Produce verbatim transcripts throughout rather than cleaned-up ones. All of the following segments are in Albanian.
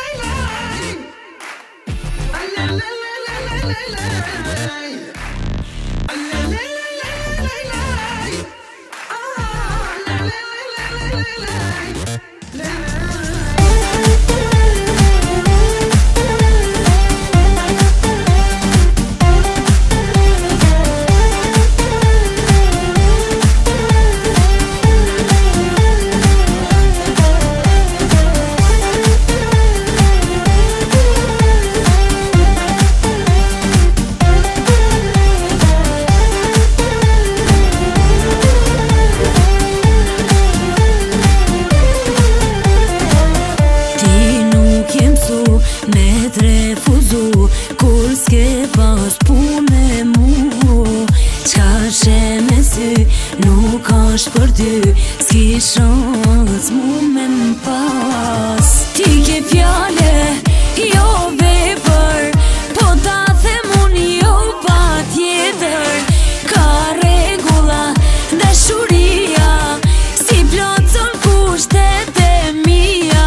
Kur s'ke pas pune mu, qka she me sy nuk asht për ty, s'ki shans mu me m'pas. Ti ke fjale, jo vepër, po ta them unë jo pa tjetër. Ka regula, dashuria, si plotson kushtet e mia.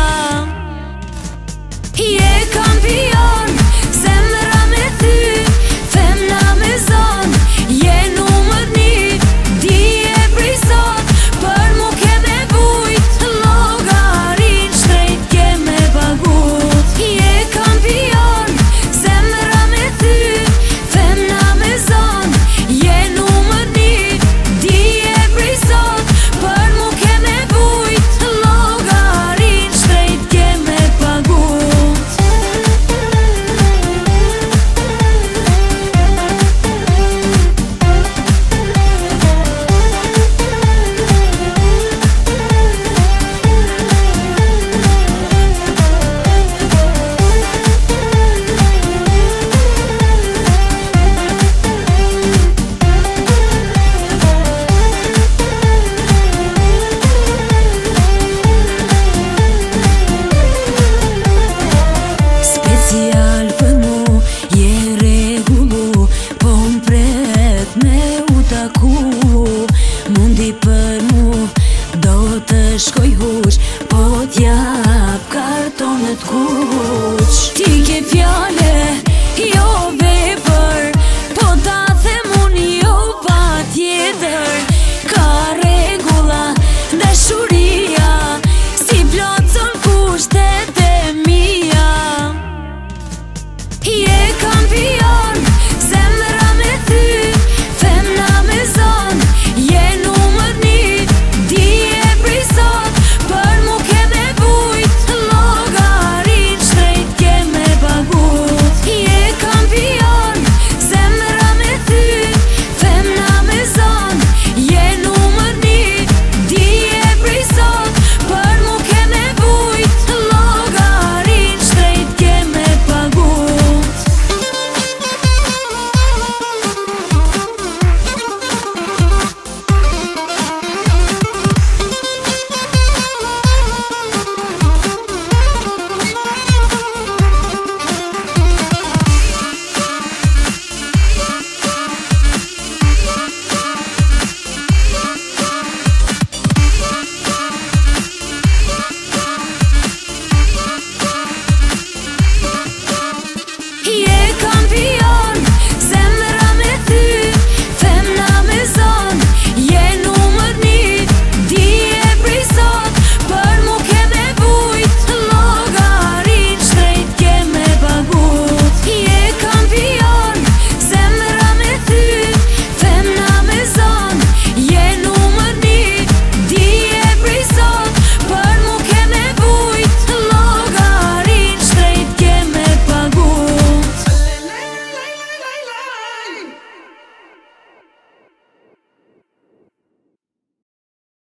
Je kampion, zemra me ty, femna me zon, je numër një, di e prisot, për mu ke me vujt, llogarin shtrejt ke me pagut. Je kampion, zemra me ty, femna me zon, je numër një, di e prisot, për mu ke me vujt, llogarin shtrejt ke me pagut. Special për mu, je regullu, po m'pret me u taku. Mundi për mu, do të shkoj huq, po t'jap kartonet kuq. Ti ke fjale, jo